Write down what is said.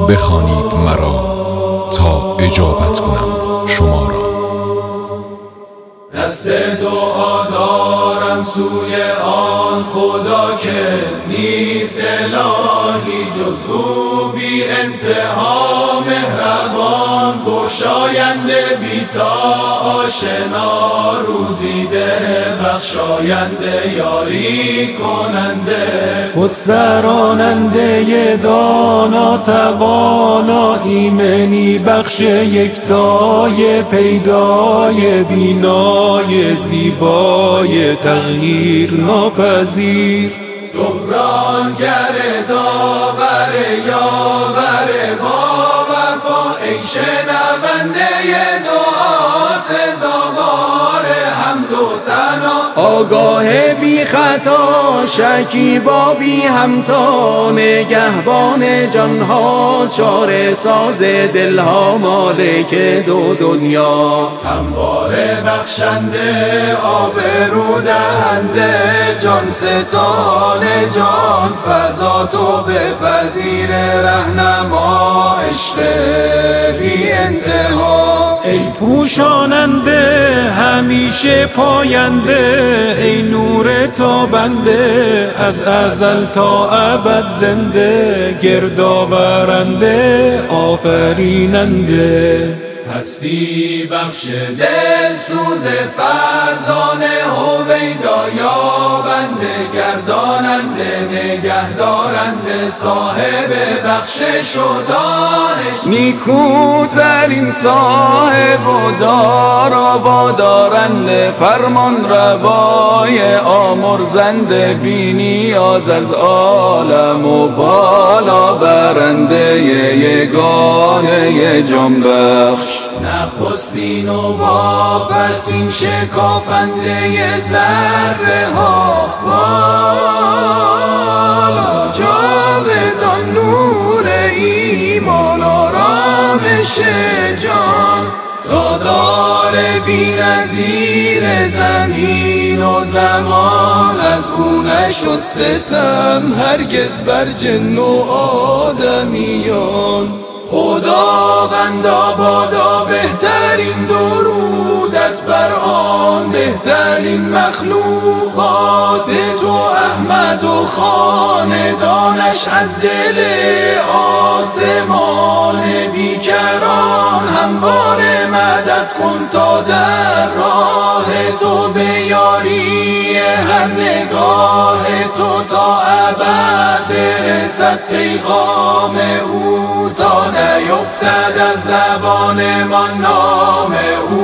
بخوانید مرا تا اجابت کنم شما را. دست دعا دارم سوی آن خدا که نیست الهی جز او، بی انتها مهربان، گشاینده بی تا آشنا، روزیده بخشاینده یاری کننده، گستراننده دانا توانا، ایمنی بخش یکتای پیدای بینای زیبای تغییر ناپذیر، جبرانگر داور یاور با وفا، ای شنونده دعا سزاوار حمد و ثنا، آگاه بی خطا شکیبا بی همتا، نگهبان جانها چاره ساز دلها، مالک دو دنیا، همواره بخشنده آبرو دهنده، جان ستان جان فضا تو بپذیر، رهنما عشق بی انتها، ای پوشاننده همیشه پاینده، ای نور تابنده از ازل تا ابد زنده، گردآورنده آفریننده، هستی بخش دل سوز فرزانه، هویدا یابنده گرداننده نگهدارنده، صاحب بخشش و دانش، نیکوترین صاحب و دارا وادارنده، فرمان روای آمرزنده، بی نیاز از عالم و بالا برنده، یگانه جان بخش، نخستین و واپسین شکافنده ذره ها، بالا جاودان نور ایمان آرامش جان، دادار بی نظیر زمین و زمان، از او نشد ستم هرگز بر جن و آدمیان، خداوندا بادا بهترین درودت بر آن بهترین مخلوقات تو، احمد و خاندانش از دل آسمان بیکران، همواره مدد کن تا در راه تو، به یاری هر نگاه تو تا ابد برسد پیغام او، تا نیفتد از زبان ما نام او.